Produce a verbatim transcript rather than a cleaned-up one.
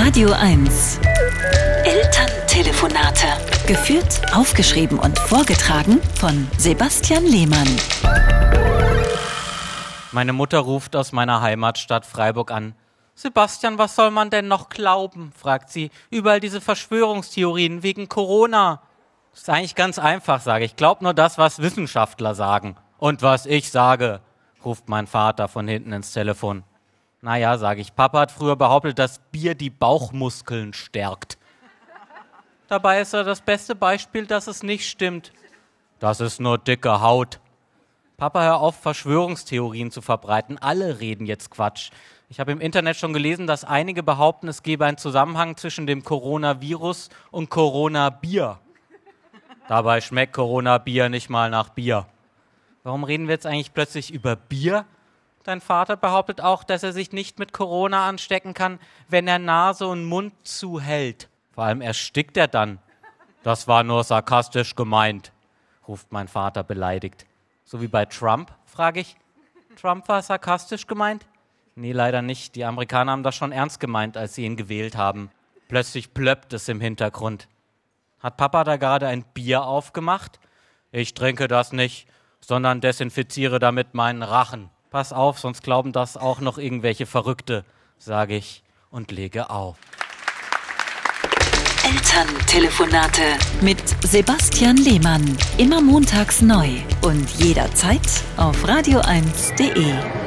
Radio eins. Elterntelefonate. Geführt, aufgeschrieben und vorgetragen von Sebastian Lehmann. Meine Mutter ruft aus meiner Heimatstadt Freiburg an. Sebastian, was soll man denn noch glauben? Fragt sie. Überall diese Verschwörungstheorien wegen Corona. Das ist eigentlich ganz einfach, sage ich. Glaub nur das, was Wissenschaftler sagen. Und was ich sage, ruft mein Vater von hinten ins Telefon. Naja, sage ich, Papa hat früher behauptet, dass Bier die Bauchmuskeln stärkt. Dabei ist er das beste Beispiel, dass es nicht stimmt. Das ist nur dicke Haut. Papa, hör auf, Verschwörungstheorien zu verbreiten. Alle reden jetzt Quatsch. Ich habe im Internet schon gelesen, dass einige behaupten, es gebe einen Zusammenhang zwischen dem Coronavirus und Corona-Bier. Dabei schmeckt Corona-Bier nicht mal nach Bier. Warum reden wir jetzt eigentlich plötzlich über Bier? Dein Vater behauptet auch, dass er sich nicht mit Corona anstecken kann, wenn er Nase und Mund zuhält. Vor allem erstickt er dann. Das war nur sarkastisch gemeint, ruft mein Vater beleidigt. So wie bei Trump, frage ich. Trump war sarkastisch gemeint? Nee, leider nicht. Die Amerikaner haben das schon ernst gemeint, als sie ihn gewählt haben. Plötzlich plöppt es im Hintergrund. Hat Papa da gerade ein Bier aufgemacht? Ich trinke das nicht, sondern desinfiziere damit meinen Rachen. Pass auf, sonst glauben das auch noch irgendwelche Verrückte, sage ich und lege auf. Elterntelefonate mit Sebastian Lehmann. Immer montags neu und jederzeit auf radio eins punkt de.